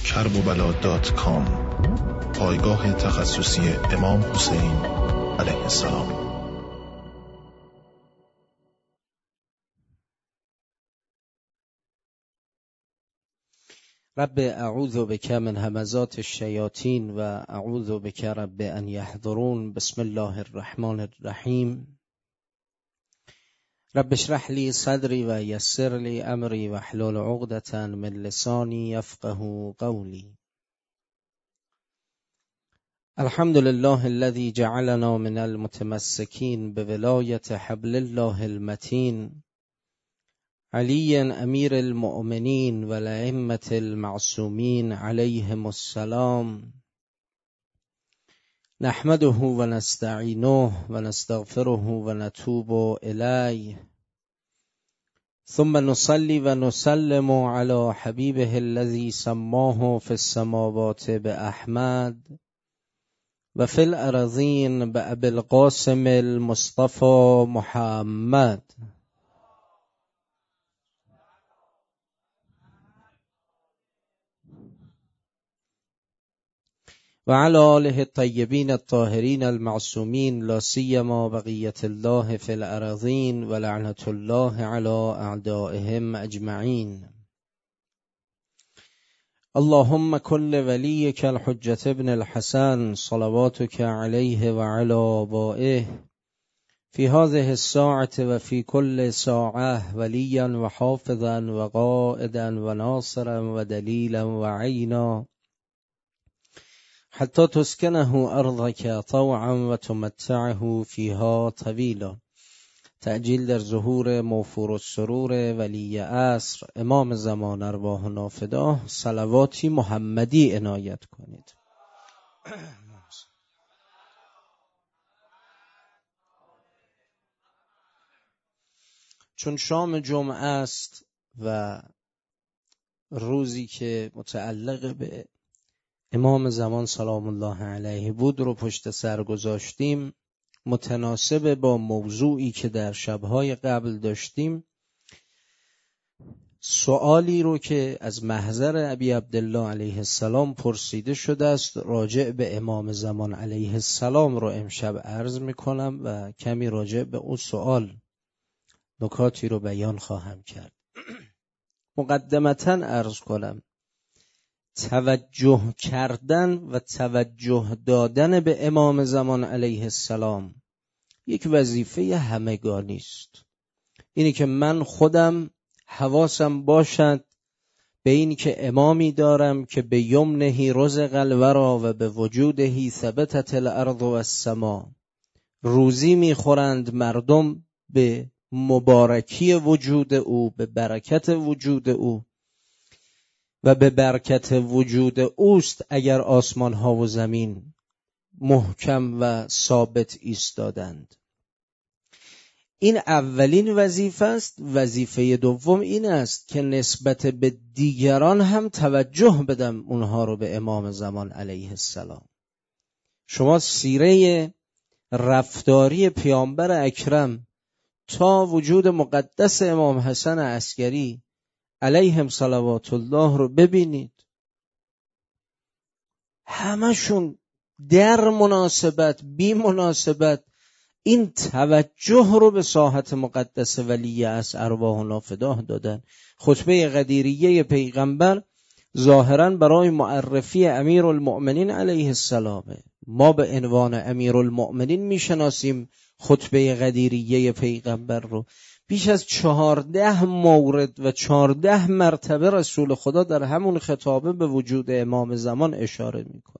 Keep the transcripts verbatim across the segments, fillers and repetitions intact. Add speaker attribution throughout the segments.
Speaker 1: کربوبلا دات کام، پایگاه تخصصی امام حسین علیه السلام.
Speaker 2: رب اعوذ بک من همزات الشیاطین و اعوذ بک رب ان یحضرون. بسم الله الرحمن الرحیم. رب اشرح لی صدری و یسر لی امری واحلل عقدة من لسانی یفقهوا قولی. الحمد لله الذي جعلنا من المتمسكين بولایة حبل الله المتین علی امیر المؤمنین و الائمة المعصومین علیهم السلام. نحمده و نستعینه و نستغفره و نتوب الیه، ثم نصلی و نسلم علی حبیبه الذی سماه فی السماوات باحمد و فی الارضین بابی القاسم المصطفى محمد. و علی آله الطیبین الطاهرین المعصومین، لا سیما بقیة الله فی الارضین و لعنة الله علی اعدائهم اجمعین. اللهم کن ولیک الحجة ابن الحسن صلواتک علیه و علی آبائه فی هذه الساعة و فی کل ساعة ولیا و حافظا و قائدا و ناصرا و دلیلا و عینا، حتی تسکنه ارضک طوعا و تمتعه فیها طویلا. تعجیل در ظهور موفور السرور ولی عصر امام زمان ارواح نافداه صلواتی محمدی عنایت کنید. چون شام جمعه است و روزی که متعلق به امام زمان سلام الله علیه بود رو پشت سر گذاشتیم، متناسب با موضوعی که در شبهای قبل داشتیم، سوالی رو که از محضر ابی عبدالله علیه السلام پرسیده شده است راجع به امام زمان علیه السلام رو امشب عرض میکنم و کمی راجع به اون سوال نکاتی رو بیان خواهم کرد. مقدمتاً عرض کنم توجه کردن و توجه دادن به امام زمان علیه السلام یک وظیفه همگانی است. اینی که من خودم حواسم باشد به این که امامی دارم که به یمنه رزق الورا و به وجوده ثبتت الارض و السما. روزی میخورند مردم به مبارکی وجود او، به برکت وجود او و به برکت وجود اوست اگر آسمان ها و زمین محکم و ثابت ایستادند. این اولین وظیفه است. وظیفه دوم این است که نسبت به دیگران هم توجه بدم اونها رو به امام زمان علیه السلام. شما سیره رفتاری پیامبر اکرم تا وجود مقدس امام حسن عسکری علیهم صلوات الله رو ببینید، همشون در مناسبت بی مناسبت این توجه رو به ساحت مقدس ولی از ارواح نافداه دادن. خطبه قدیریه پیغمبر ظاهراً برای معرفی امیر المؤمنین علیه السلامه. ما به عنوان امیر المؤمنین میشناسیم خطبه قدیریه پیغمبر رو. بیش از چهارده مورد و چهارده مرتبه رسول خدا در همون خطابه به وجود امام زمان اشاره میکنه.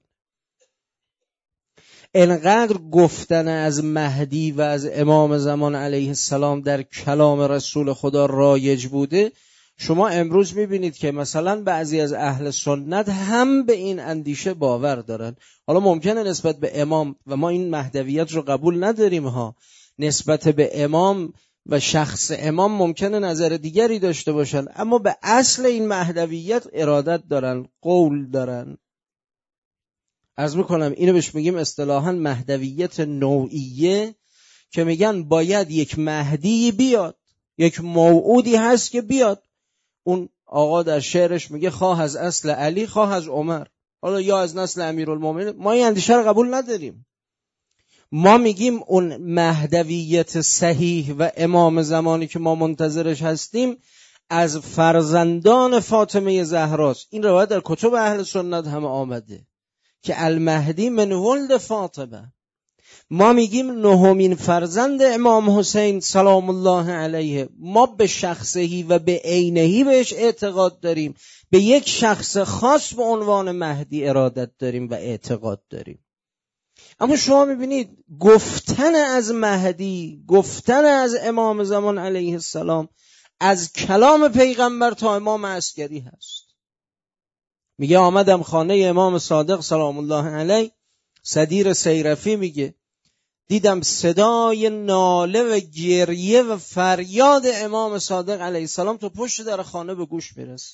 Speaker 2: انقدر گفتن از مهدی و از امام زمان علیه السلام در کلام رسول خدا رایج بوده. شما امروز میبینید که مثلا بعضی از اهل سنت هم به این اندیشه باور دارن. حالا ممکنه نسبت به امام، و ما این مهدویت رو قبول نداریم ها، نسبت به امام و شخص امام ممکنه نظر دیگری داشته باشن، اما به اصل این مهدویت ارادت دارن، قول دارن. عرض میکنم اینو بهش میگیم اصطلاحاً مهدویت نوعیه، که میگن باید یک مهدی بیاد، یک موعودی هست که بیاد. اون آقا در شعرش میگه خواه از اصل علی خواه از عمر، حالا یا از نسل امیرالمومنین، ما این اندیشه رو قبول نداریم. ما میگیم اون مهدویت صحیح و امام زمانی که ما منتظرش هستیم از فرزندان فاطمه زهراست. این روایت در کتب اهل سنت هم آمده که المهدی من ولد فاطمه. ما میگیم نهمین فرزند امام حسین سلام الله علیه. ما به شخصهی و به عینهی بهش اعتقاد داریم، به یک شخص خاص به عنوان مهدی ارادت داریم و اعتقاد داریم. اما شما میبینید گفتن از مهدی، گفتن از امام زمان علیه السلام از کلام پیغمبر تا امام عسکری هست. میگه آمدم خانه امام صادق سلام الله علیه، صدیر سیرفی میگه دیدم صدای ناله و گریه و فریاد امام صادق علیه السلام تو پشت در خانه به گوش میرسه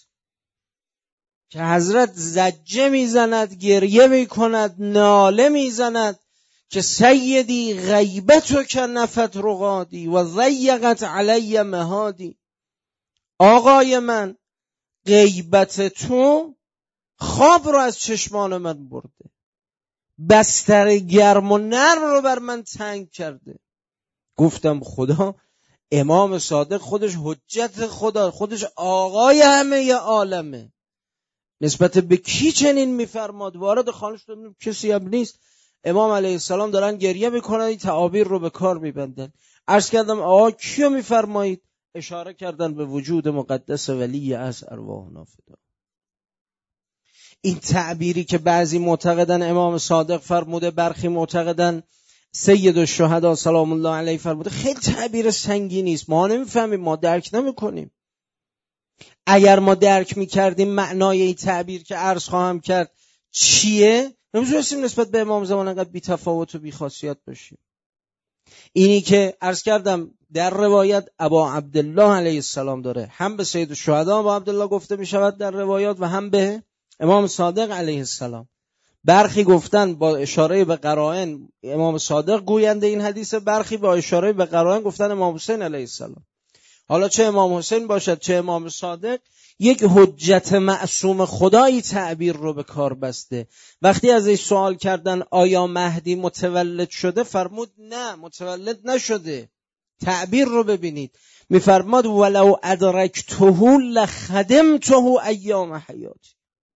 Speaker 2: که حضرت زجه میزند، گریه میکند، ناله میزند که سیدی غیبتو که نفت رقادی و ضیقت علی مهادی. آقای من، غیبت تو خواب رو از چشمان من برده، بستر گرم و نرم رو بر من تنگ کرده. گفتم خدا، امام صادق خودش حجت خدا، خودش آقای همه عالمه، نسبت به کی چنین میفرماد؟ وارد خانه شدم کسی هم نیست، امام علیه السلام دارن گریه میکنن، این تعابیر رو به کار میبندن. عرض کردم آقا کیو میفرمایید؟ اشاره کردن به وجود مقدس ولی از ارواحنا فدا. این تعبیری که بعضی معتقدن امام صادق فرموده، برخی معتقدن سید الشهدا سلام الله علیه فرموده، خیلی تعبیر سنگینی است، ما نمیفهمیم، ما درک نمیکنیم. اگر ما درک میکردیم معنای این تعبیر که عرض خواهم کرد چیه، نمیتونستیم نسبت به امام زمان انقدر بی تفاوت و بی خاصیت باشیم. اینی که عرض کردم در روایت ابا عبدالله علیه السلام داره، هم به سید الشهدا ابا عبدالله گفته میشود در روایات و هم به امام صادق علیه السلام. برخی گفتن با اشاره به قرائن امام صادق گوینده این حدیث، برخی با اشاره به قرائن گفتن امام حسین علیه السلام. حالا چه امام حسین باشد چه امام صادق، یک حجت معصوم خدایی تعبیر رو به کار بسته. وقتی ازش سوال کردن آیا مهدی متولد شده، فرمود نه متولد نشده. تعبیر رو ببینید، میفرماد ولو ادرکته لخدمته ایام حیاتی.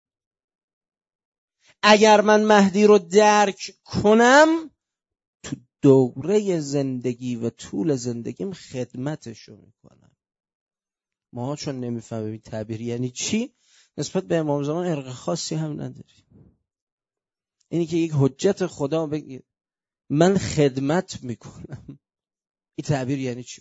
Speaker 2: اگر من مهدی رو درک کنم تو دوره زندگی و طول زندگیم خدمتشو میکنم. ما چون نمیفهمیم تعبیر یعنی چی، نسبت به امام زمان ارق خاصی هم نداریم. اینی که یک حجت خدا بگه من خدمت میکنم، این تعبیر یعنی چی؟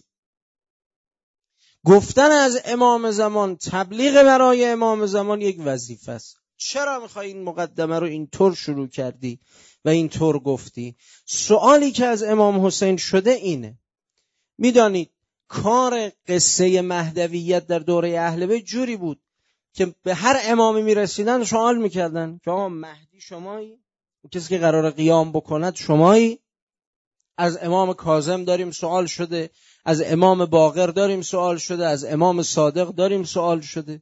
Speaker 2: گفتن از امام زمان، تبلیغ برای امام زمان یک وظیفه است. چرا میخوای این مقدمه رو اینطور شروع کردی و اینطور گفتی؟ سوالی که از امام حسین شده اینه. میدانید کار قصه مهدویت در دوره اهل بیت جوری بود که به هر امامی میرسیدن سوال میکردن که آقا مهدی شمایی؟ کسی که قرار قیام بکند شمایی؟ از امام کاظم داریم سوال شده، از امام باقر داریم سوال شده، از امام صادق داریم سوال شده.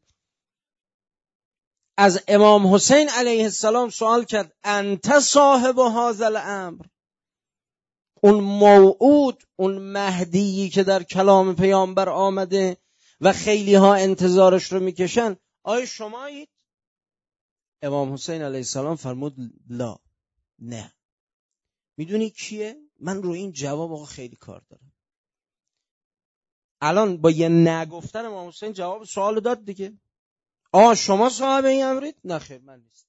Speaker 2: از امام حسین علیه السلام سوال کرد انت صاحب هذا الامر، اون موعود، اون مهدیی که در کلام پیامبر آمده و خیلی ها انتظارش رو میکشن، آیا شمایید؟ امام حسین علیه السلام فرمود لا، نه. میدونی کیه؟ من رو این جواب آقا خیلی کار دارم. الان با یه نگفتن امام حسین جواب سوال داد دیگه. آه شما صاحب این امرید؟ نه خیر من نیست.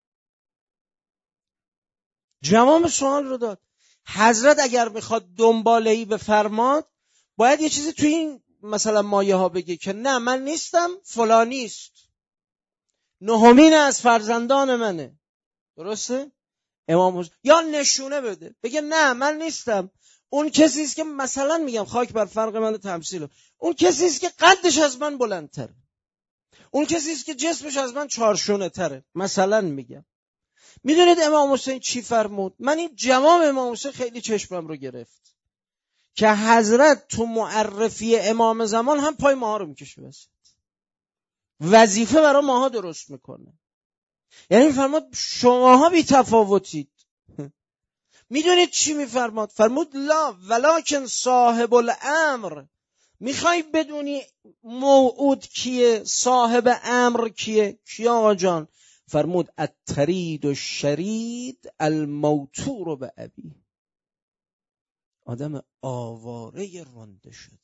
Speaker 2: جواب سوال رو داد. حضرت اگر میخواد دنباله‌ای بفرماد باید یه چیزی توی این مثلا مایه ها بگه که نه من نیستم، فلانیست، نهمین از فرزندان منه. درسته؟ امام حسین یا نشونه بده بگه نه من نیستم، اون کسی است که مثلا میگم خاک بر فرق من تمثیل، اون کسی است که قدش از من بلندتره، اون کسی است که جسمش از من چارشونه تره، مثلا میگم. میدونید امام حسین چی فرمود؟ من این جواب امام حسین خیلی چشمم رو گرفت که حضرت تو معرفی امام زمان هم پای ما رو میکشه وسط. وظیفه برای ماها درست میکنه. یعنی فرمود شماها بی تفاوتید. میدونید چی میفرماد؟ فرمود لا ولکن صاحب الامر. میخوای بدونی موعود کیه؟ صاحب امر کیه؟ کی آقا جان؟ فرمود الطرید و شرید الموتور به ابی. آدم آواره رنده شده.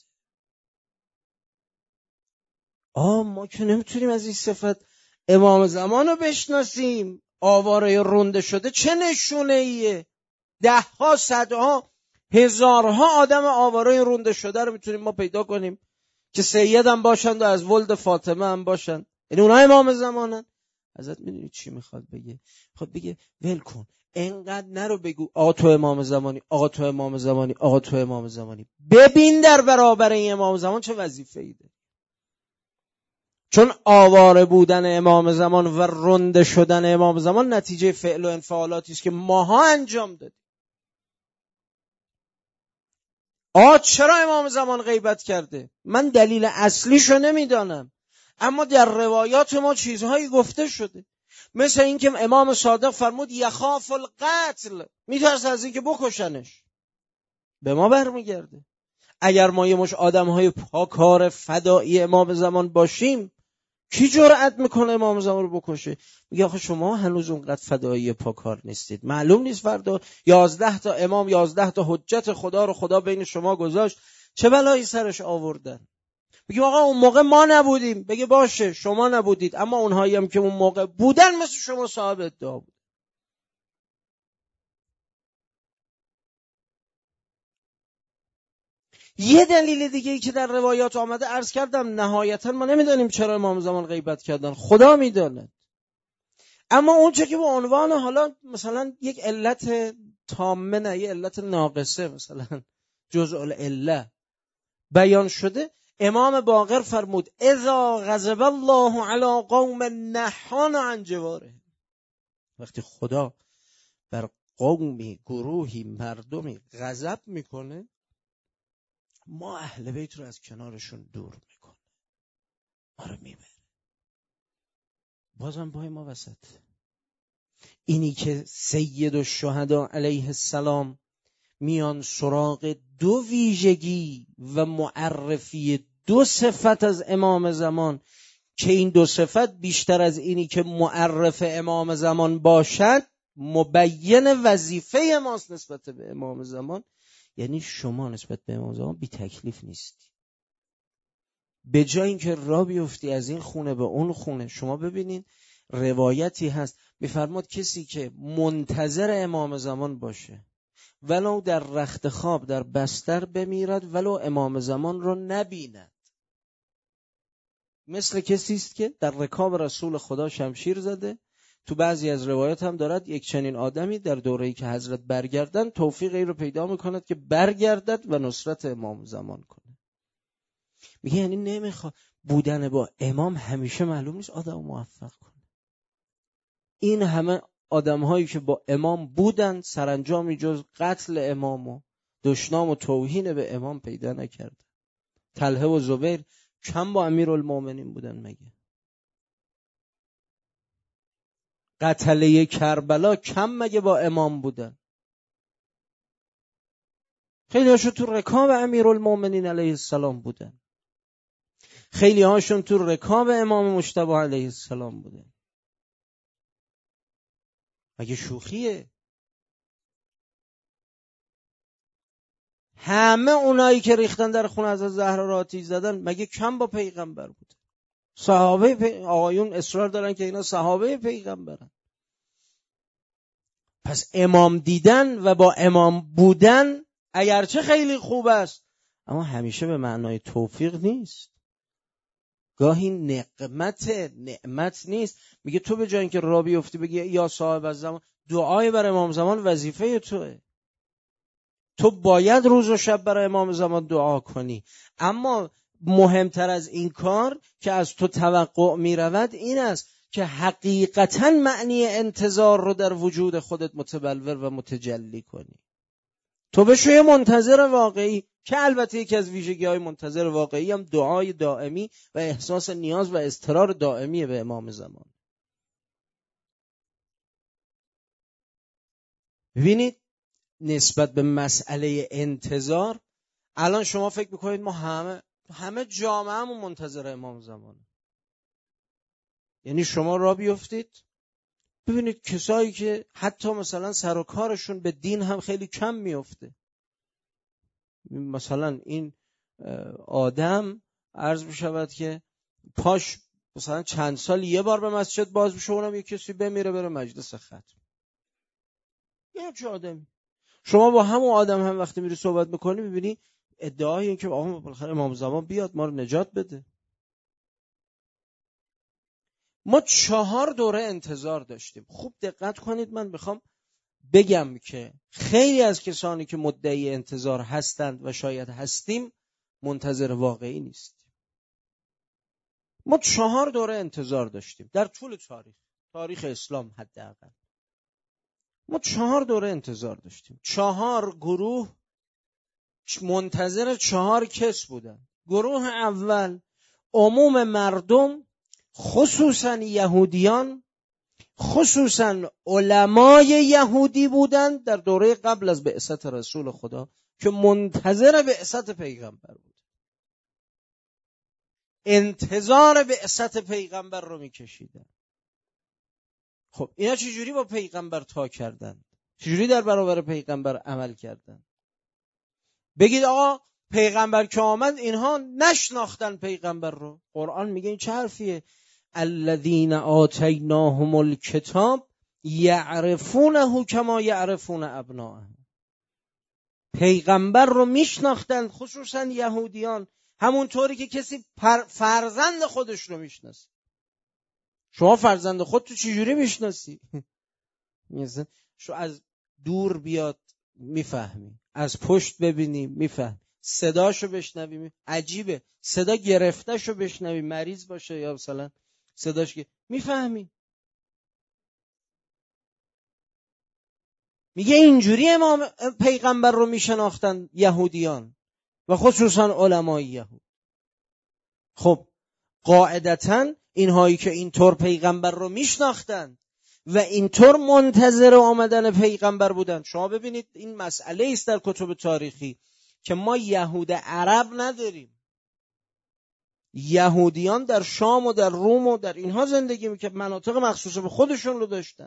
Speaker 2: آه ما که نمیتونیم از این صفت امام زمان رو بشناسیم. آواره رنده شده چه نشونه ایه؟ ده ها صدها هزارها آدم آواره رنده شده رو میتونیم ما پیدا کنیم که سید هم باشند و از ولد فاطمه هم باشند. یعنی اونها امام زمانن. حضرت میدونی چی میخواد بگه؟ میخواد بگه ول کن، انقدر نرو بگو آقا تو امام زمانی، آقا تو امام زمانی، آقا تو امام زمانی. ببین در برابر این امام زمان چه وظیفه ایده. چون آواره بودن امام زمان و رنده شدن امام زمان نتیجه فعل و انفعالاتی است که ماها انجام دادیم. آ چرا امام زمان غیبت کرده؟ من دلیل اصلیشو نمیدانم، اما در روایات ما چیزهایی گفته شده، مثل این که امام صادق فرمود یخاف القتل، میترسه از این که بکشنش. به ما برمیگرده. اگر ما یه مش آدمهای پاکار فدایی امام زمان باشیم، کی جرأت میکنه امام زمان رو بکشه؟ میگه آخه شما هنوز اونقدر فدایی پاکار نیستید، معلوم نیست فردا یازده تا امام، یازده تا حجت خدا رو خدا بین شما گذاشت، چه بلایی سرش آوردن. میگه آقا اون موقع ما نبودیم. بگه باشه شما نبودید، اما اونهایی هم که اون موقع بودن مثل شما صاحب ادعا بود. یه دلیل دیگه ای که در روایات آمده عرض کردم، نهایتا ما نمیدونیم چرا امام زمان غیبت کردن، خدا میداند. اما اون چه که به عنوان حالا مثلا یک علت تامه، نه یه علت ناقصه، مثلا جزء العله بیان شده، امام باقر فرمود اذا غضب الله علی قوم نحان عن جواره. وقتی خدا بر قومی، گروهی، مردمی غضب میکنه، ما اهل بیت رو از کنارشون دور میکنه، ما رو میبره. بازم پای ما وسط. اینی که سید الشهدا علیه السلام میان سراغ دو ویژگی و معرفی دو صفت از امام زمان که این دو صفت بیشتر از اینی که معرف امام زمان باشد مبین وظیفه ماست نسبت به امام زمان. یعنی شما نسبت به امام زمان بی تکلیف نیستی. به جای اینکه را بیفتی از این خونه به اون خونه، شما ببینین روایتی هست میفرماد کسی که منتظر امام زمان باشه ولو در رخت خواب در بستر بمیرد ولو امام زمان رو نبیند، مثل کسی است که در رکاب رسول خدا شمشیر زده. تو بعضی از روایات هم دارد یک چنین آدمی در دوره‌ای که حضرت برگردن توفیق این رو پیدا میکند که برگردد و نصرت امام زمان کنه. میگه یعنی نمیخواد بودن با امام همیشه معلوم نیست آدم موفق کنه. این همه آدم‌هایی که با امام بودن سرانجامی جز قتل امام و دشنام و توهین به امام پیدا نکرد. طلحه و زبیر کم با امیرالمومنین بودن مگه؟ قتله کربلا کم مگه با امام بودن؟ خیلی هاشون تو رکاب امیرالمومنین علیه السلام بودن، خیلی هاشون تو رکاب امام مجتبی علیه السلام بودن. مگه شوخیه؟ همه اونایی که ریختن در خون از زهرا را آتیش زدن مگه کم با پیغمبر بودن؟ صحابه پی... آقایون اصرار دارن که اینا صحابه پیغمبرن. پس امام دیدن و با امام بودن اگرچه خیلی خوب است اما همیشه به معنای توفیق نیست. گاهی نقمت نعمت نیست. میگه تو به جای اینکه را بیفتی بگی یا صاحب الزمان، دعای بر امام زمان وظیفه توئه. تو باید روز و شب برای امام زمان دعا کنی، اما مهمتر از این کار که از تو توقع می رود این است که حقیقتاً معنی انتظار رو در وجود خودت متبلور و متجلی کنی. تو بشو یه منتظر واقعی، که البته یکی از ویژگی‌های منتظر واقعی هم دعای دائمی و احساس نیاز و اضطرار دائمی به امام زمان. ببینید نسبت به مسئله انتظار، الان شما فکر میکنید ما همه همه جامعه‌مون منتظر امام زمان. یعنی شما را بیفتید ببینید کسایی که حتی مثلا سر و کارشون به دین هم خیلی کم میفته. مثلا این آدم عرض بشود که پاش مثلا چند سال یه بار به مسجد باز بشه، اونم یه کسی بمیره بره مجلس ختم. یه چه آدمی. شما با همون آدم هم وقتی میری صحبت میکنی میبینی ادعای این که آقا بالاخره امام زمان بیاد ما رو نجات بده. ما چهار دوره انتظار داشتیم. خوب دقت کنید، من میخوام بگم که خیلی از کسانی که مدعی انتظار هستند و شاید هستیم منتظر واقعی نیستیم. ما چهار دوره انتظار داشتیم در طول تاریخ تاریخ اسلام. حداقل ما چهار دوره انتظار داشتیم. چهار گروه منتظر چهار کس بودن. گروه اول عموم مردم، خصوصا یهودیان، خصوصا علمای یهودی بودند در دوره قبل از بعثت رسول خدا که منتظر بعثت پیغمبر بود. انتظار بعثت پیغمبر رو میکشیدن. خب اینا چجوری با پیغمبر تا کردن؟ چجوری در برابر پیغمبر عمل کردن؟ بگید آقا پیغمبر که آمد اینها نشناختن پیغمبر رو. قرآن میگه این چه حرفیه؟ الذین آتیناهم الکتاب یعرفونه کما یعرفون ابناءهم. پیغمبر رو میشناختن، خصوصا یهودیان، همونطوری که کسی فرزند خودش رو میشناسه. شما فرزند خود تو چجوری میشناسی؟ شو از دور بیاد میفهمی، از پشت ببینی میفهمی، صداشو بشنوی عجیبه، صدا گرفتهشو بشنوی مریض باشه یا مثلا صداش که میفهمی. میگه اینجوری امام پیغمبر رو میشناختن یهودیان و خصوصا علمای یهود. خب قاعدتاً اینهایی که اینطور پیغمبر رو میشناختن و اینطور منتظر آمدن پیغمبر بودن. شما ببینید این مسئله است در کتب تاریخی که ما یهود عرب نداریم. یهودیان در شام و در روم و در اینها زندگی میکرد، مناطق مخصوص به خودشون رو داشتن.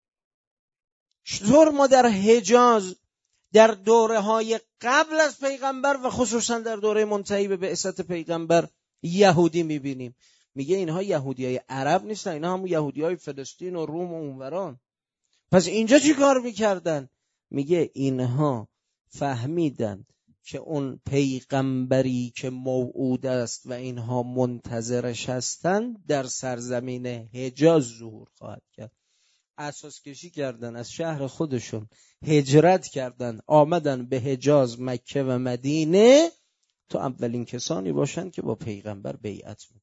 Speaker 2: چطور ما در حجاز در دوره های قبل از پیغمبر و خصوصا در دوره منتهی به بعثت پیغمبر یهودی میبینیم؟ میگه اینها یهودی های عرب نیستن، اینها همون یهودی های فلسطین و روم و اونوران. پس اینجا چی کار میکردن؟ میگه اینها فهمیدن که اون پیغمبری که موعود است و اینها منتظرش هستن در سرزمین حجاز ظهور خواهد کرد. اساس کشی کردن، از شهر خودشون هجرت کردن، آمدن به حجاز، مکه و مدینه تا اولین کسانی باشن که با پیغمبر بیعت میکنن.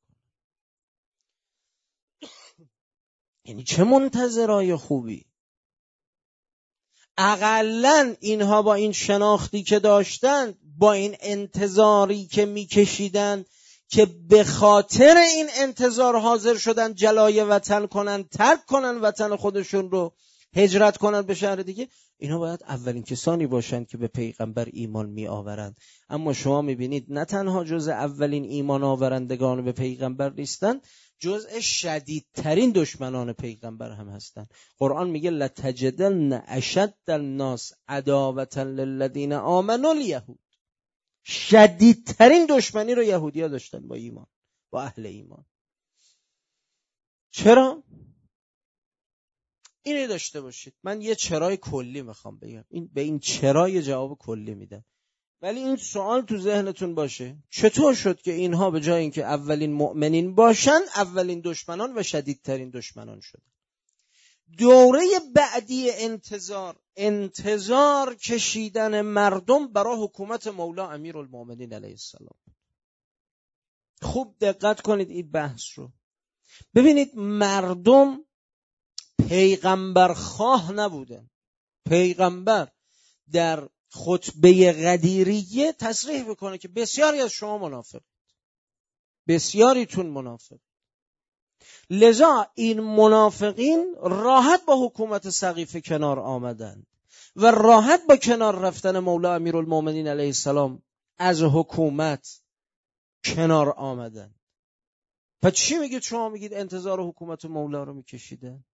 Speaker 2: یعنی چه منتظرای خوبی. اقلن اینها با این شناختی که داشتن، با این انتظاری که میکشیدن که به خاطر این انتظار حاضر شدن جلای وطن کنن، ترک کنن وطن خودشون رو، هجرت کنن به شهر دیگه، اینا باید اولین کسانی باشن که به پیغمبر ایمان می آورند. اما شما میبینید نه تنها جز اولین ایمان آورندگان به پیغمبر نیستن، جزء شدیدترین دشمنان پیغمبر هم هستن. قرآن میگه لتجدن اشد الناس عداوة للذین آمنوا الیهود. شدیدترین دشمنی رو یهودی‌ها داشتن با ایمان، با اهل ایمان. چرا؟ اینو داشته باشید. من یه چرای کلی میخوام بگم، این به این چرای جواب کلی میدم، ولی این سوال تو ذهنتون باشه: چطور شد که اینها به جای اینکه اولین مؤمنین باشن، اولین دشمنان و شدیدترین دشمنان شدن؟ دوره بعدی انتظار، انتظار کشیدن مردم برای حکومت مولا امیرالمومنین علیه السلام. خوب دقت کنید این بحث رو. ببینید مردم پیغمبر خواه نبودن. پیغمبر در خطبه قدیریه تصریح بکنه که بسیاری از شما منافق، بسیاریتون منافق. لذا این منافقین راحت با حکومت سقیفه کنار آمدند و راحت با کنار رفتن مولا امیرالمومنین علیه السلام از حکومت کنار آمدند. پس چی میگید شما؟ میگید انتظار حکومت مولا رو میکشیده.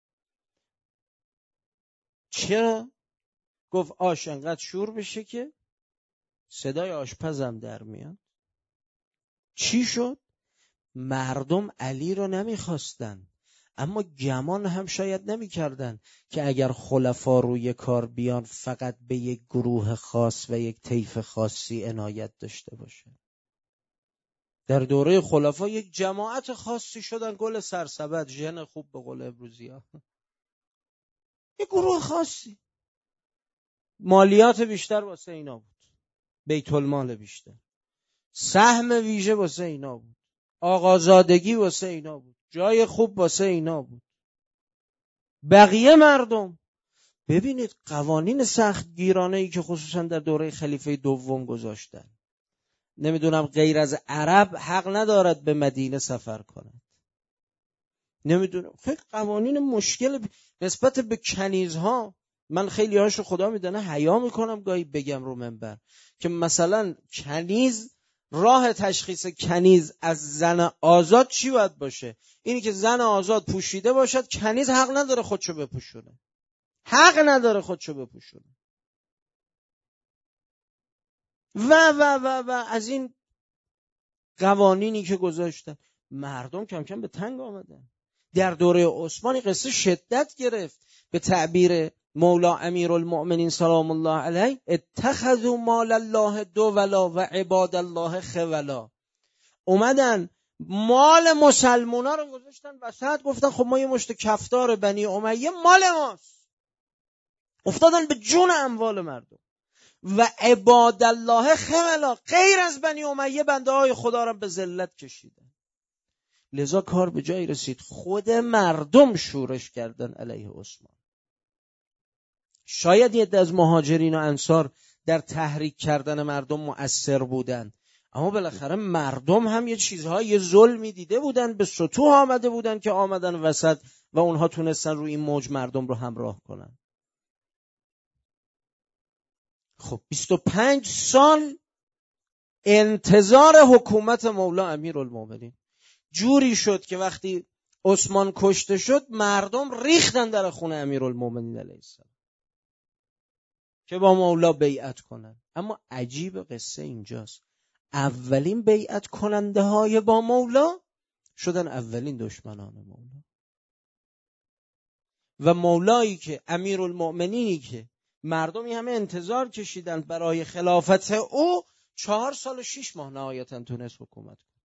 Speaker 2: چرا؟ گفت آش انقدر شور بشه که صدای آشپزم در میاد. چی شد؟ مردم علی رو نمیخواستن، اما گمان هم شاید نمیکردن که اگر خلفا روی کار بیان فقط به یک گروه خاص و یک طیف خاصی عنایت داشته باشه. در دوره خلفا یک جماعت خاصی شدن، گل سرسبد، ژن خوب به قول امروزی‌ها، یک گروه خاصی. مالیات بیشتر واسه اینا بود، بیت المال بیشتر، سهم ویژه واسه اینا بود، آقازادگی واسه اینا بود، جای خوب واسه اینا بود. بقیه مردم ببینید قوانین سخت گیرانه ای که خصوصا در دوره خلیفه دوم گذاشتن. نمیدونم غیر از عرب حق ندارد به مدینه سفر کند. نمیدونم خیلی قوانین مشکل نسبت به کنیزها. من خیلی هاشو خدا میدونه حیا میکنم گاهی بگم رو منبر که مثلا کنیز، راه تشخیص کنیز از زن آزاد چی باید باشه؟ اینی که زن آزاد پوشیده باشد، کنیز حق نداره خودشو بپوشونه، حق نداره خودشو بپوشونه و و و و از این قوانینی که گذاشتن. مردم کم کم به تنگ آمدن. در دوره عثمانی قصه شدت گرفت. به تعبیر مولا امیرالمؤمنین سلام الله علیه، اتخذوا مال الله دولا و عباد الله خولا. اومدن مال مسلمونا رو گذاشتن وسط، گفتن خب ما یه مشت کفتار بنی امیه مال ماست. افتادن به جون اموال مردم. و عباد الله خولا، غیر از بنی امیه بنده های خدا را به ذلت کشیدن. لذا کار به جایی رسید خود مردم شورش کردن علیه عثمان. شاید یه عده از مهاجرین و انصار در تحریک کردن مردم مؤثر بودن، اما بالاخره مردم هم یه چیزهای یه ظلمی دیده بودن، به سطوح آمده بودن که آمدن وسط و اونها تونستن روی این موج مردم رو همراه کنن. خب بیست و پنج سال انتظار حکومت مولا امیرالمومنین جوری شد که وقتی عثمان کشته شد مردم ریختن در خونه امیرالمومنین علیه السلام که با مولا بیعت کنن. اما عجیب قصه اینجاست، اولین بیعت کننده های با مولا شدن اولین دشمنان مولا. و مولایی که امیرالمؤمنینی که مردمی همه انتظار کشیدند برای خلافت او، چهار سال و شش ماه نهایتاً تونست حکومت کنه.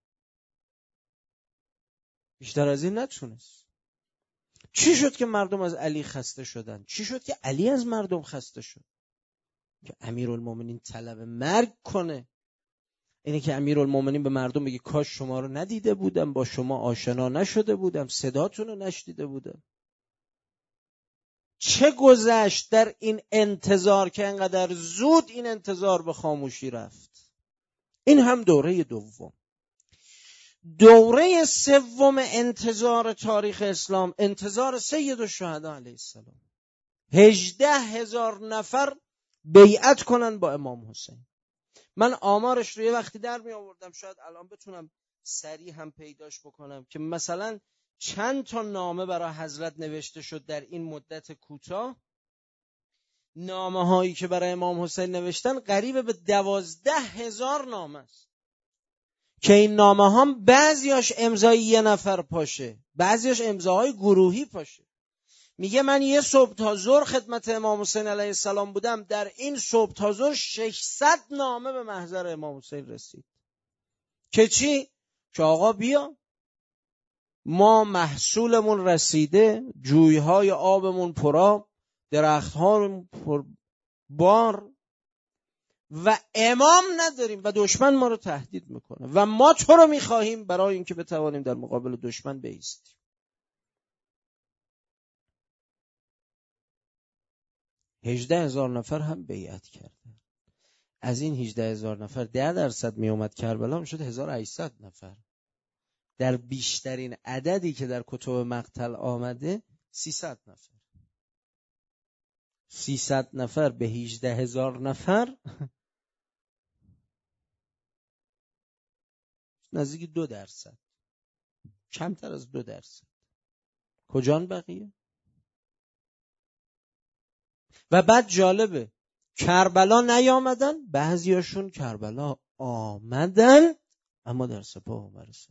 Speaker 2: بیشتر از این نتونست. چی شد که مردم از علی خسته شدن؟ چی شد که علی از مردم خسته شد؟ که امیرالمؤمنین طلب مرگ کنه. اینه که امیرالمؤمنین به مردم بگه کاش شما رو ندیده بودم، با شما آشنا نشده بودم، صداتون رو نشنیده بودم. چه گذشت در این انتظار که انقدر زود این انتظار به خاموشی رفت؟ این هم دوره دوم. دوره سوم انتظار تاریخ اسلام، انتظار سید الشهدا علیه السلام. هجده هزار نفر بیعت کنن با امام حسین. من آمارش رو یه وقتی در می آوردم، شاید الان بتونم سریع هم پیداش بکنم که مثلا چند تا نامه برای حضرت نوشته شد در این مدت کوتاه. نامه هایی که برای امام حسین نوشتن قریب به دوازده هزار نامه است که این نامه ها بعضیاش امضای یه نفر پاشه، بعضیاش امضاهای گروهی پاشه. میگه من یه صبح تا ظهر خدمت امام حسین علیه السلام بودم، در این صبح تا ظهر ششصد نامه به محضر امام حسین رسید که چی؟ که آقا بیا، ما محصولمون رسیده، جویهای آبمون پرآب، درخت‌هامون پر بار و امام نداریم و دشمن ما رو تهدید میکنه و ما تو رو میخواهیم برای اینکه بتوانیم در مقابل دشمن بایستیم. هجده هزار نفر هم بیعت کردن. از این هجده هزار نفر ده درصد می اومد کربلا میشد هزار و هشتصد نفر. در بیشترین عددی که در کتب مقتل آمده سیصد نفر. سیصد نفر به هجده هزار نفر نزدیک دو درصد، کمتر از دو درصد. کجان بقیه؟ و بعد جالبه کربلا نیامدن، بعضیاشون کربلا آمدن اما در سپاه مرسد.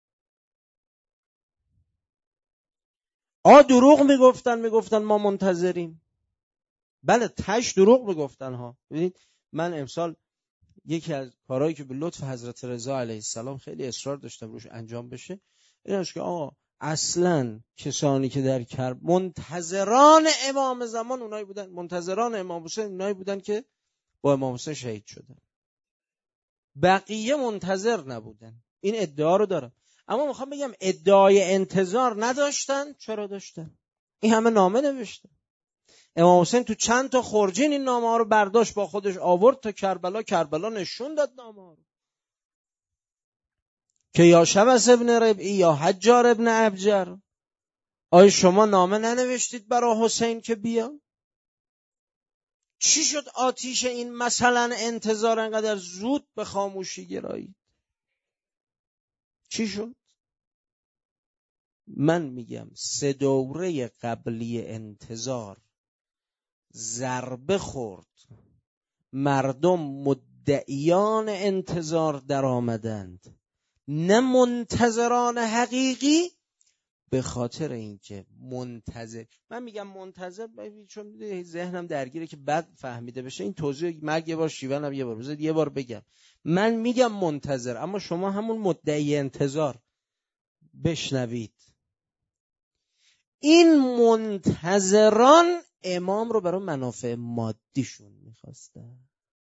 Speaker 2: آ دروغ میگفتن میگفتن ما منتظریم. بله تش دروغ میگفتن ها. ببینید من امسال یکی از کارهایی که به لطف حضرت رضا علیه السلام خیلی اصرار داشتم روش انجام بشه این است که آقا اصلا کسانی که در کرب منتظران امام زمان اونایی بودن، منتظران امام حسین اونایی بودن که با امام حسین شهید شدن، بقیه منتظر نبودن. این ادعا رو دارم، اما میخوام بگم ادعای انتظار نداشتن. چرا داشتن؟ این همه نامه نوشتن. امام حسین تو چند تا خرجین این نامه ها رو برداشت با خودش آورد تا کربلا. کربلا نشون داد نامه ها رو که یا شمس ابن ربعی یا حجار ابن ابجر، آیا شما نامه ننوشتید برای حسین که بیا؟ چی شد آتیش این مثلا انتظار انقدر زود به خاموشی گرایید؟ چی شد؟ من میگم سه دوره قبلی انتظار ضربه خورد، مردم مدعیان انتظار در آمدند نه منتظران حقیقی، به خاطر اینکه منتظر، من میگم منتظر چون ذهنم درگیره که بد فهمیده بشه این توضیح مرگ یه بار شیونم یه بار بذارید یه بار بگم. من میگم منتظر اما شما همون مدعی انتظار بشنوید. این منتظران امام رو برای منافع مادیشون میخواستن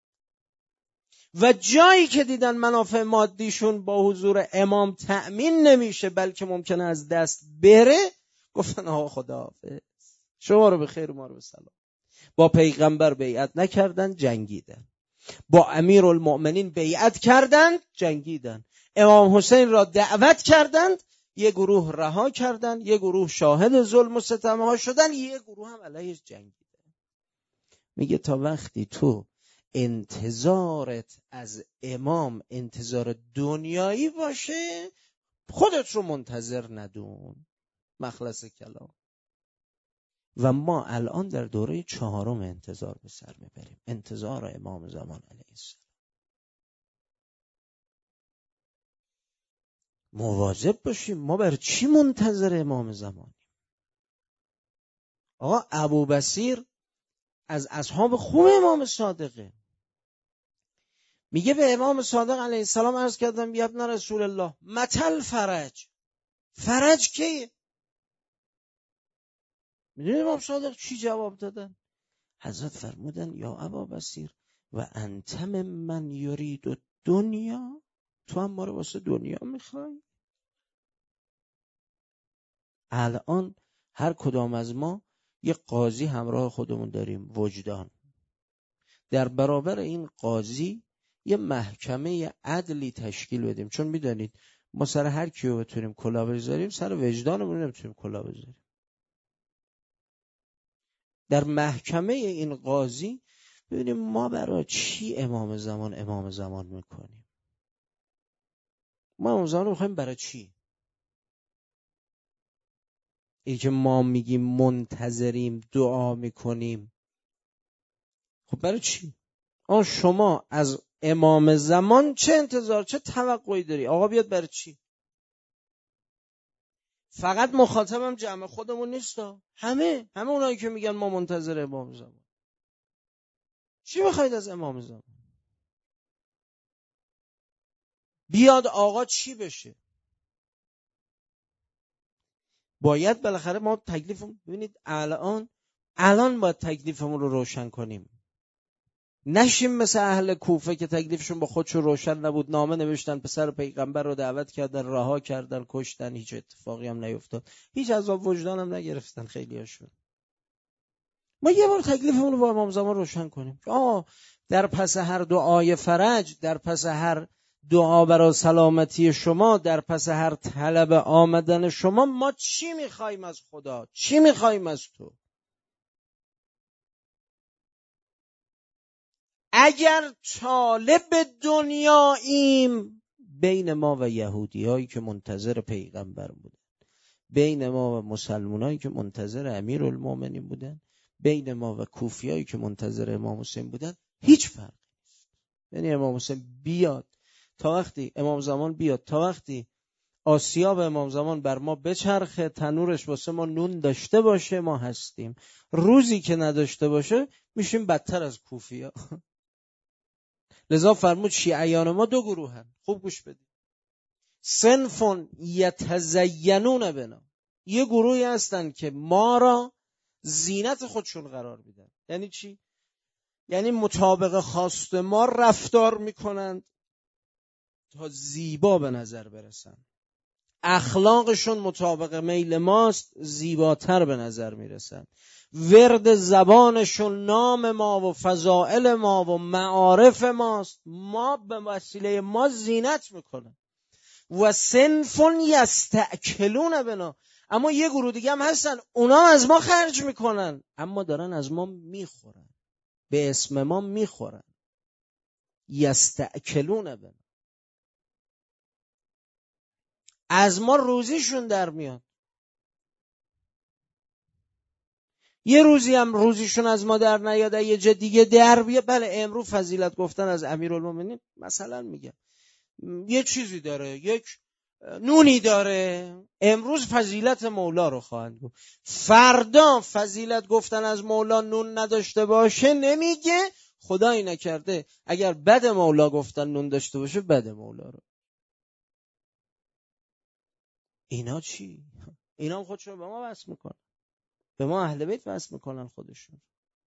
Speaker 2: و جایی که دیدن منافع مادیشون با حضور امام تأمین نمیشه بلکه ممکنه از دست بره، گفتن آقا خداحافظ، شما رو به خیر ما رو به سلام. با پیغمبر بیعت نکردن، جنگیدن. با امیرالمؤمنین بیعت کردند، جنگیدن. امام حسین را دعوت کردند، یه گروه رها کردن، یه گروه شاهد ظلم و ستم ها شدن، یه گروه هم علیهش جنگیدن. میگه تا وقتی تو انتظارت از امام انتظار دنیایی باشه خودت رو منتظر ندون. مخلص کلام. و ما الان در دوره چهارم انتظار به سر میبریم، انتظار امام زمان علیه السلام. مواظب باشیم ما بر چی منتظر امام زمانیم. آقا ابوبصیر از اصحاب خوب امام صادقه، میگه به امام صادق علیه السلام عرض کردم یا ابن رسول الله متل فرج، فرج کیه؟ میدونی امام صادق چی جواب دادن؟ حضرت فرمودن یا ابابصیر و انتم من یرید دنیا، تو هم ما رو واسه دنیا میخوای؟ الان هر کدام از ما یه قاضی همراه خودمون داریم، وجدان. در برابر این قاضی یه محکمه عدلی تشکیل بدیم، چون میدونید ما سر هر کیو بتونیم کلا بذاریم سر وجدانمون نمیتونیم کلا بذاریم. در محکمه این قاضی ببینیم ما برای چی امام زمان امام زمان میکنیم. ما امام زمان میخوایم برای چی؟ این که ما میگیم منتظریم دعا میکنیم، خب برای چی؟ آن شما از امام زمان چه انتظار چه توقعی داری؟ آقا بیاد برای چی؟ فقط مخاطبم جمع خودمون نیستا، همه همه اونایی که میگن ما منتظر امام زمان. چی میخواید از امام زمان؟ بیاد آقا چی بشه؟ باید بالاخره ما تکلیفمون، ببینید الان الان باید تکلیفمون رو روشن کنیم. نشیم مثل اهل کوفه که تکلیفشون با خودشون روشن نبود، نامه نوشتن، پسر پیغمبر رو دعوت کردن، رها کردن، کشتن، هیچ اتفاقی هم نیفتاد، هیچ عذاب وجدان هم نگرفتن خیلی هاشون. ما یه بار تکلیفمون رو با امام زمان روشن کنیم. آه در پس هر دعای فرج، در پس هر دعا برای سلامتی شما، در پس هر طلب آمدن شما، ما چی میخوایم از خدا؟ چی میخوایم از تو؟ اگر طالب دنیاییم، بین ما و یهودی هایی که منتظر پیغمبر بودن، بین ما و مسلمان هایی که منتظر امیرالمومنین بودن، بین ما و کوفی هایی که منتظر امام حسین بودن، هیچ فرق نیست. یعنی امام حسین بیاد، تا وقتی امام زمان بیاد، تا وقتی آسیاب امام زمان بر ما بچرخه، تنورش واسه ما نون داشته باشه، ما هستیم. روزی که نداشته باشه میشیم بدتر از کوفی ها. لذا فرمود شیعیان ما دو گروهن. خوب گوش بدید. صنفون یتزینون بنا، یه گروهی هستن که ما را زینت خودشون قرار میدن. یعنی چی؟ یعنی مطابق خواست ما رفتار میکنند تا زیبا به نظر برسن. اخلاقشون مطابق میل ماست، زیباتر به نظر میرسن. ورد زبانشون نام ما و فضائل ما و معارف ماست، ما به وسیله ما زینت میکنن. و صنفون یستأکلون بنا، اما یه گروه دیگه هم هستن اونا از ما خرج میکنن اما دارن از ما میخورن، به اسم ما میخورن. یستأکلون بنا، از ما روزیشون در میاد. یه روزی هم روزیشون از ما در نیاد، یه جا دیگه در بیاد. بله امروز فضیلت گفتن از امیرالمومنین مثلا میگم یه چیزی داره، یک نونی داره، امروز فضیلت مولا رو خواهند گفت. فردا فضیلت گفتن از مولا نون نداشته باشه نمیگه خدایی نکرده اگر بد مولا گفتن نون داشته باشه بد مولا رو. اینا چی؟ اینا هم خودشون به ما وصل میکنن، به ما اهل بیت وصل میکنن خودشون.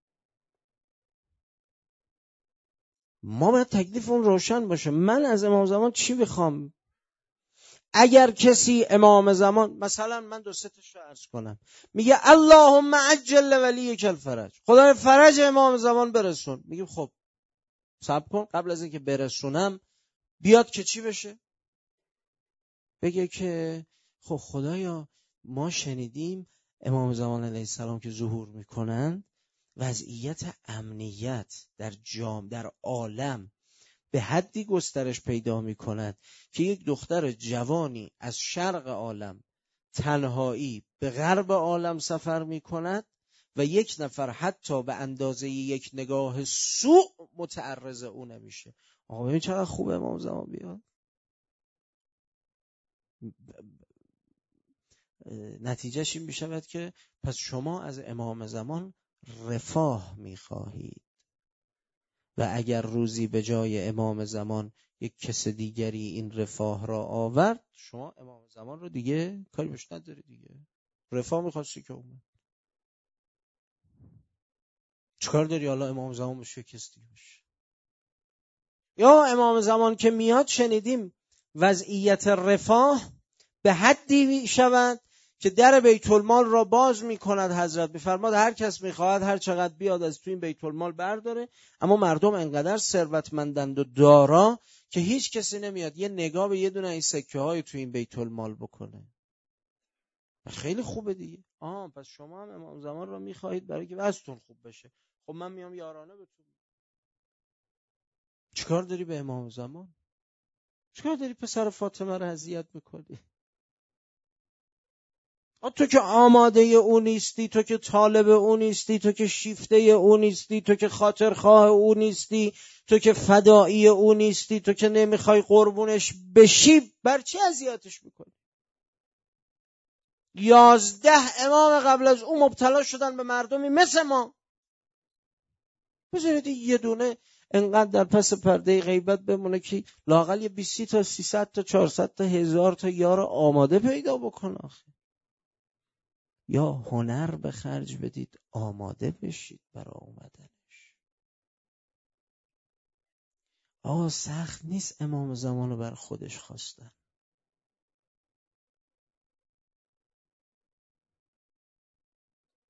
Speaker 2: ما باید تکلیفمون روشن باشه. من از امام زمان چی بخوام؟ اگر کسی امام زمان، مثلا من دو سه تاشو عرض کنم، میگه اللهم عجل ولیک الفرج، خدای فرج امام زمان برسون. میگیم خب صبر کن، قبل از اینکه برسونم بیاد که چی بشه؟ بگه که خب خدایا ما شنیدیم امام زمان علیه السلام که ظهور میکنن وضعیت امنیت در جام در عالم به حدی گسترش پیدا می کند که یک دختر جوانی از شرق عالم تنهایی به غرب عالم سفر می کند و یک نفر حتی به اندازه یک نگاه سوء متعرض او نمیشه. آقا ببین چقدر خوبه امام زمان بیاد. نتیجهش این میشود که پس شما از امام زمان رفاه می خواهید و اگر روزی به جای امام زمان یک کس دیگری این رفاه را آورد، شما امام زمان رو دیگه کاری بهش نداری دیگه. رفاه میخواستی که اومد، چیکار داری حالا امام زمان بشه کس دیگه بشه؟ یا امام زمان که میاد شنیدیم وضعیت رفاه به حدی شود که در بیت المال را باز میکند. حضرت میفرماد هر کس میخواهد هر چقدر بیاد از تو این بیت المال برداره، اما مردم انقدر ثروتمندند و دارا که هیچ کسی نمیاد یه نگاه به یه دونه این سکه های تو این بیت المال بکنه. خیلی خوبه دیگه. آه پس شما هم امام زمان را میخواهید برای که وضعتون خوب بشه. خب من میام یارانه بهتون. چیکار داری به امام زمان؟ چیکار داری پسر فاطمه رو اذیت میکنی؟ تو که آماده او نیستی، تو که طالب او نیستی، تو که شیفته او نیستی، تو که خاطرخواه او نیستی، تو که فدایی او نیستی، تو که نمیخوای قربونش بشی، بر چی اذیتش میکنی؟ یازده امام قبل از او مبتلا شدن به مردمی مثل ما. بذارید یه دونه انقدر در پس پرده غیبت بمونه که لااقل یه بیست تا سیصد تا چهارصد تا هزار تا یار آماده پیدا بکنه. آخه یا هنر به خرج بدید آماده بشید برای اومدنش. آقا سخت نیست امام زمان رو بر خودش خواستن.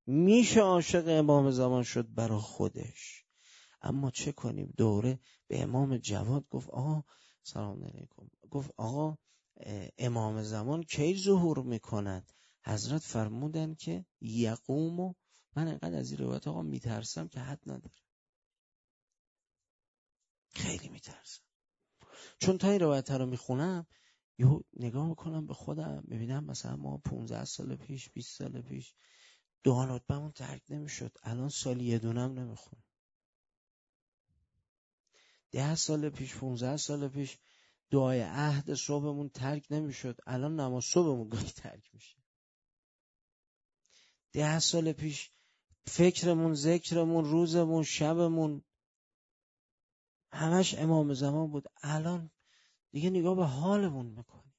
Speaker 2: میشه عاشق امام زمان شد برای خودش. اما چه کنیم؟ دوره به امام جواد گفت آقا سلام علیکم، گفت آقا امام زمان کی ظهور میکند؟ حضرت فرمودن که یقوم. و من اینقدر از این روایت آقا میترسم که حد نداره، خیلی میترسم، چون تا این روایت رو میخونم یهو نگاه میکنم به خودم، میبینم مثلا ما پونزده سال پیش بیست سال پیش دعا رتبمون ترک نمیشد، الان سالی یه دونم نمیخونم. ده سال پیش پونزده سال پیش دعای عهد صبحمون ترک نمیشد، الان نماز صبحمون گاهی ترک میشه. ده سال پیش فکرمون، ذکرمون، روزمون، شبمون همش امام زمان بود، الان دیگه نگاه به حالمون میکنیم.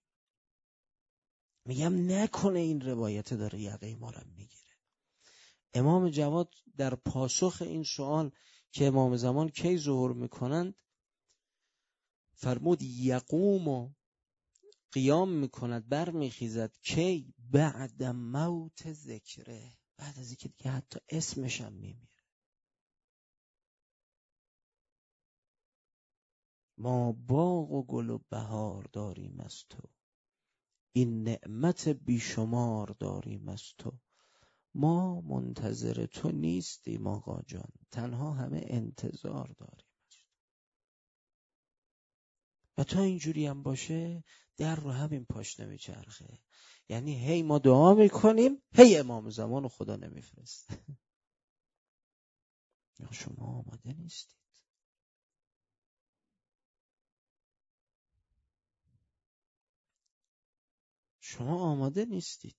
Speaker 2: میگم نکنه این روایت داره یقه ما رو میگیره. امام جواد در پاسخ این سوال که امام زمان کی ظهور میکنند فرمود یقوم و قیام میکند، بر میخیزد کی؟ بعد موت ذکره، بعد از اینکه دیگه حتی اسمش هم میمیره. ما باغ و گل و بهار داریم از تو، این نعمت بیشمار داریم از تو، ما منتظر تو نیستیم آقا جان، تنها همه انتظار داریم. و تا اینجوری هم باشه در رو همین پاش نمیچرخه، یعنی هی ما دعا میکنیم هی امام زمان خدا نمیفرسته. یا شما آماده نیستید؟ شما آماده نیستید.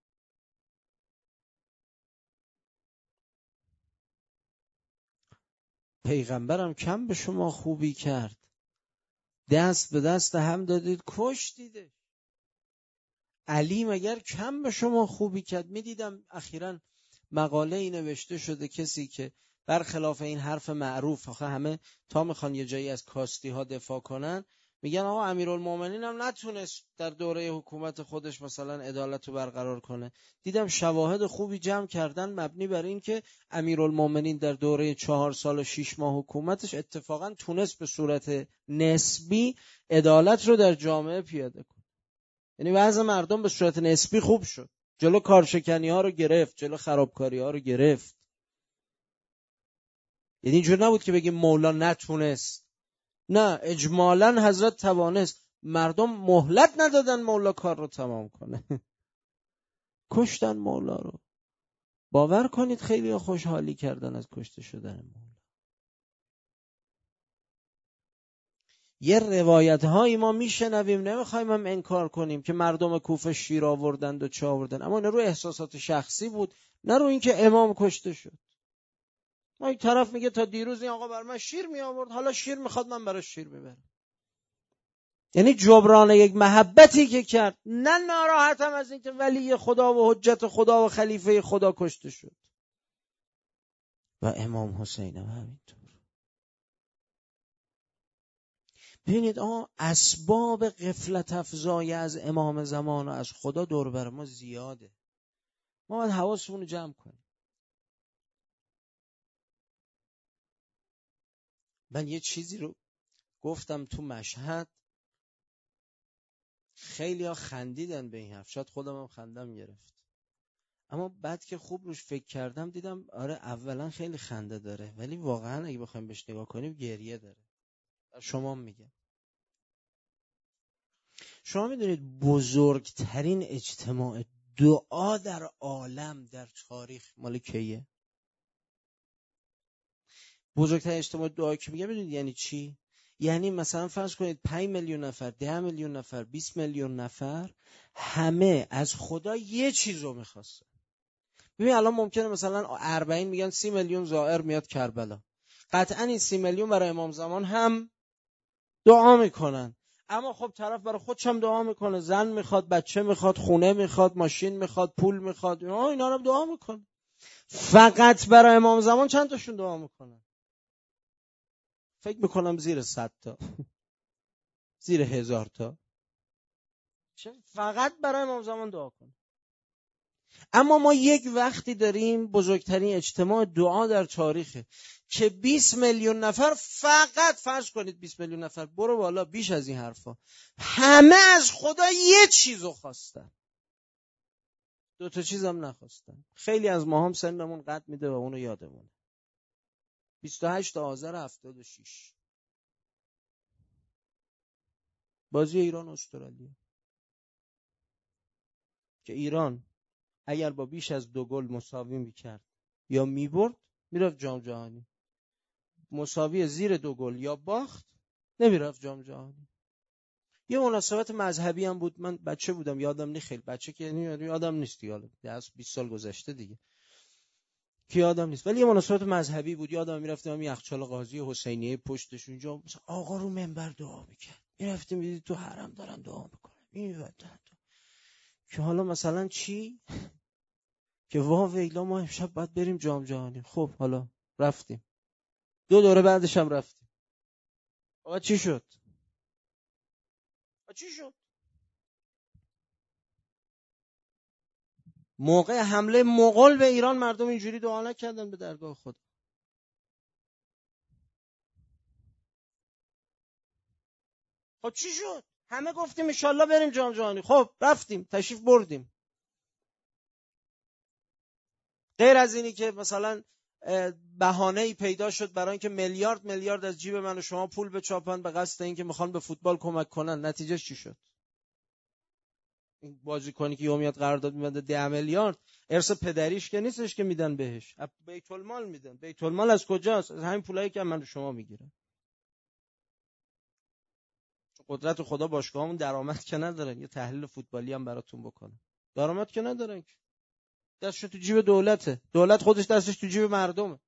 Speaker 2: پیغمبرم کم به شما خوبی کرد، دست به دست هم دادید کشتیده. علی مگر کم به شما خوبی کرد؟ میدیدم اخیراً مقاله ای نوشته شده کسی که برخلاف این حرف معروف، آخه همه تا میخوان یه جایی از کاستی ها دفاع کنن میگن آقا امیرالمومنین هم نتونست در دوره حکومت خودش مثلا عدالت رو برقرار کنه. دیدم شواهد خوبی جمع کردن مبنی بر این که امیرالمومنین در دوره چهار سال و شش ماه حکومتش اتفاقا تونست به صورت نسبی عدالت رو در جامعه پیاده کنه. یعنی وضع مردم به صورت نسبی خوب شد، جلو کارشکنی ها رو گرفت، جلو خرابکاری ها رو گرفت. یعنی اینجور نبود که بگیم مولا نتونست، نه، اجمالاً حضرت توانست. مردم مهلت ندادن مولا کار رو تمام کنه، کشتن مولا رو. باور کنید خیلی خوشحالی کردن از کشته شدن مولا. یه روایت هایی ما میشنویم، نمیخوایم هم انکار کنیم، که مردم کوفه شیر آوردند و چه آوردند، اما نه رو احساسات شخصی بود، نه رو اینکه امام کشته شد. ما یک طرف میگه تا دیروز این آقا بر من شیر می آورد، حالا شیر میخواد من براش شیر ببرم. یعنی جبران یک محبتی که کرد، نه ناراحتم از اینکه ولی خدا و حجت خدا و خلیفه خدا کشته شد. و امام حسین هم همینطور. ببینید آقا اسباب غفلت افزای از امام زمان و از خدا دور بر ما زیاده، ما باید حواسمون رو جمع کنیم. من یه چیزی رو گفتم تو مشهد، خیلی ها خندیدن به این حرف، شاید خودم هم خندم گرفت، اما بعد که خوب روش فکر کردم دیدم آره اولا خیلی خنده داره، ولی واقعا اگه بخوایم بهش نگاه کنیم گریه داره. شما میگم شما میدونید بزرگترین اجتماع دعا در عالم در تاریخ مال کیه؟ بزرگترین اجتماع دعا که میگم میدونید یعنی چی؟ یعنی مثلا فرض کنید پنج میلیون نفر، ده میلیون نفر، بیست میلیون نفر همه از خدا یه چیز رو میخواستن. ببین الان ممکنه مثلا اربعین میگن سی میلیون زائر میاد کربلا، قطعا این سی میلیون برای امام زمان هم دعا میکنن، اما خب طرف برای خودش هم دعا میکنه، زن میخواد، بچه میخواد، خونه میخواد، ماشین میخواد، پول میخواد، اینا اینا رو دعا میکنه. فقط برای امام زمان چند تاشون دعا میکنن؟ فکر میکنم زیر صد تا، زیر هزار تا. فقط برای امام زمان دعا کنه. اما ما یک وقتی داریم بزرگترین اجتماع دعا در تاریخه که بیست میلیون نفر، فقط فرض کنید بیست میلیون نفر، برو بالا بیش از این حرفا، همه از خدا یه چیزو خواستن، دو تا چیزم نخواستن. خیلی از ما هم سنمون قد میده و اونو یادمونه. بیست و هشت آذر هفتاد و شش بازی ایران استرالیا که ایران اگر با بیش از دو گل مساوی میکرد یا میبرد میرفت جام جهانی، مساوی زیر دو گل یا باخت نمیرفت جام جهانی. یه مناسبت مذهبی هم بود، من بچه بودم یادم نی، خیلی بچه که یادم نیست دیگه، از بیست سال گذشته دیگه که یادم نیست، ولی یه مناسبت مذهبی بود. یادم میرفتم یخچال قاضی حسینیه پشتش اونجا مثلا آقا رو منبر دعا میکرد، میرفتیم میدید تو حرم دارن دعا میکنن این که حالا مثلا چی که وا ویلا ما امشب باید بریم جام جهانی. خب حالا رفتیم، دو دوره بعدش هم رفتیم. آقا چی شد؟ آقا چی شد؟ موقع حمله مغول به ایران مردم اینجوری دعا نکردن به درگاه خدا. خب چی شد؟ همه گفتیم ان شاءالله بریم جام جهانی. خب رفتیم، تشریف بردیم. غیر از اینی که مثلا بهانه‌ای پیدا شد برای اینکه میلیارد میلیارد از جیب من و شما پول بچاپن به قصد اینکه میخوان به فوتبال کمک کنن، نتیجه چی شد؟ این بازیکنی که یومیت قرارداد میبنده ده میلیارد، ارث پدریش که نیستش که میدن بهش، بیت المال میدن. بیت المال از کجاست؟ از همین پولایی که من و شما میگیرن. قدرت خدا باشگاهمون درآمد که ندارن. یه تحلیل فوتبالی هم براتون بکنم، درآمد که ندارن، دستش تو جیب دولته، دولت خودش دستش تو جیب مردمه.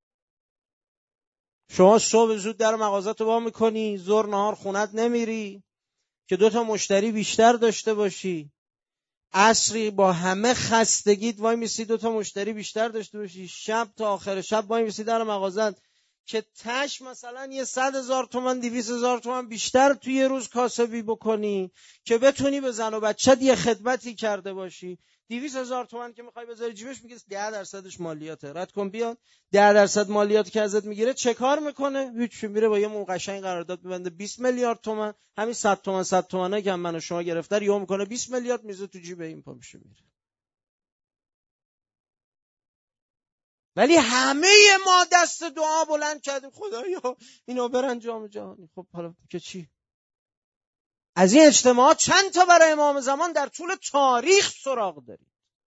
Speaker 2: شما صبح زود در مغازه‌تو وا میکنی، ظهر نهار خونت نمیری که دو تا مشتری بیشتر داشته باشی، عصری با همه خستگیت وای میسی دو تا مشتری بیشتر داشته باشی، شب تا آخر شب وای میسی در مغازت که تش مثلا یه صد هزار تومن دویست هزار تومن بیشتر توی یه روز کاسبی بکنی که بتونی به زن و بچت یه خدمتی کرده باشی. دویست هزار تومن که میخوای بذاری جیبش، میگه ده درصدش مالیاته، رد کن بیاد. ده درصد مالیاتی که ازت میگیره چه کار میکنه؟ هیچ، میره با یه مون قشنگ قرارداد میبنده بیست میلیارد تومن، همین صد تومن صد تومنه که من و شما گرفته یهو میکنه بیست میلیارد میذاره تو جیب این پا میشه میره. ولی همه ما دست دعا بلند کردیم خدایا اینا برن جام جهانی. خب حالا که چی؟ از این اجتماعات چند تا برای امام زمان در طول تاریخ سراغ داریم.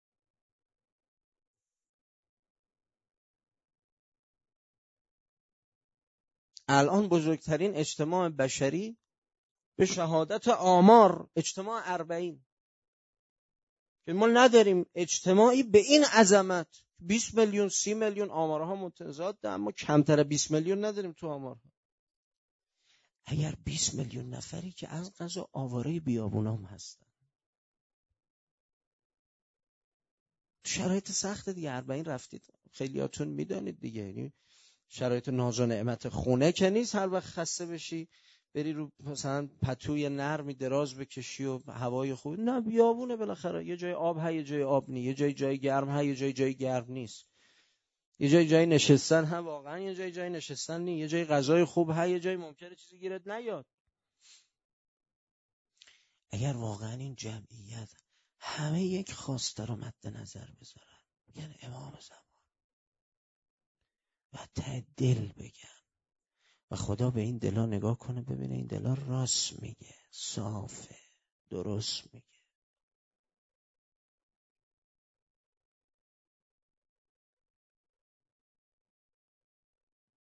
Speaker 2: الان بزرگترین اجتماع بشری به شهادت آمار اجتماع اربعین که ما نداریم اجتماعی به این عظمت. بیست میلیون سی میلیون آمارها متضاد، اما کمتر بیست میلیون نداریم تو آمارها. اگر بیست میلیون نفری که از قضا آواره بیابونام هستن، شرایط سخت دیگه، اربعین رفتید خیلیاتون میدانید دیگه، یعنی شرایط ناز و نعمت خونه که نیست هر وقت خسته بشی بری رو مثلا پتوی نرمی دراز بکشی و هوای خوب، نه بیابونه بالاخره، یه جای آب ها یه جای آب نی، یه جای جای گرم ها یه جای جای گرم نیست، یه جای جای نشستن ها واقعا یه جای جای نشستن نی، یه جای غذای خوب ها یه جای ممکنه چیزی گیرت نیاد. اگر واقعا این جمعیت همه یک خواسته رو مد نظر بذارن، یعنی امام زمان و ته دل بگن و خدا به این دلا نگاه کنه ببینه این دلا راست میگه، صافه، درست میگه،